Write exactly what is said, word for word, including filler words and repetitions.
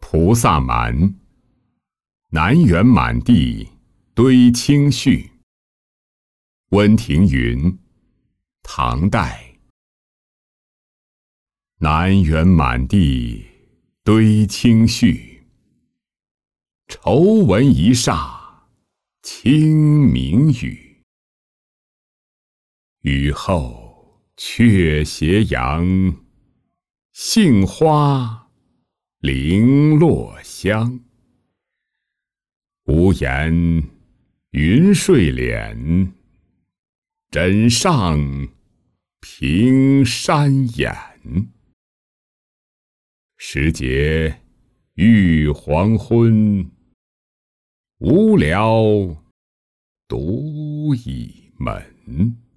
菩萨蛮，南园满地堆青絮。温庭筠，唐代。南园满地堆青絮，愁闻一霎清明雨。雨后却斜阳，杏花零落香。无言云睡敛，枕上平山眼。时节欲黄昏，无聊独倚门。